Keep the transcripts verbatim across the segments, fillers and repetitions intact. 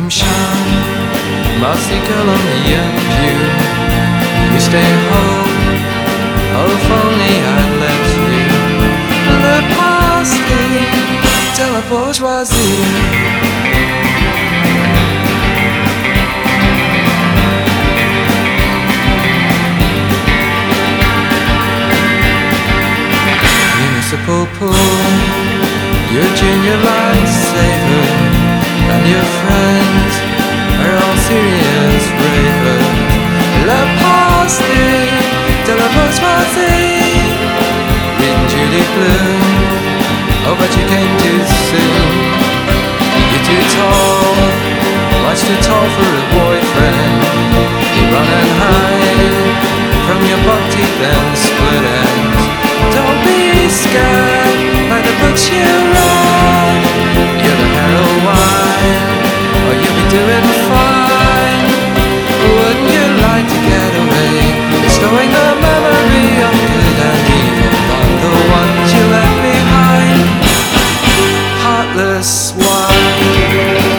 cream shine, mossy Colombian view. You stay home, oh if only I'd let you. Le pastis de la bourgeoisie. Municipal pool, your junior lifesaver, and your friends are all serious ravers. La pastis de la bourgeoisie. Reading Judy Blume, oh but you came too soon. You're too tall, much too tall for a boyfriend. You run and hide from your buck teeth and split ends. Don't be scared by the books you write. You're the heroine, or you'll be doing fine. Wouldn't you like to get away, bestowing the memory of good and evil on the ones you left behind? Heartless wine.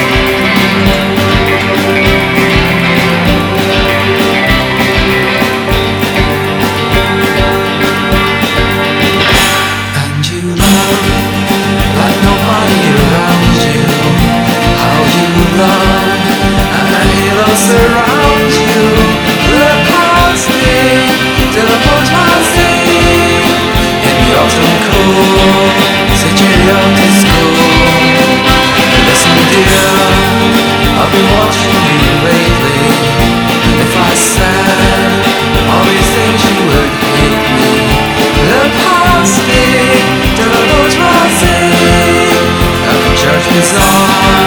Surround you, le pastis de la bourgeoisie. In the autumn cool, c'est your disco. Listen dear, I've been watching you lately. If I said all these things you would hate me. Le pastis de la bourgeoisie. At the church bazaar,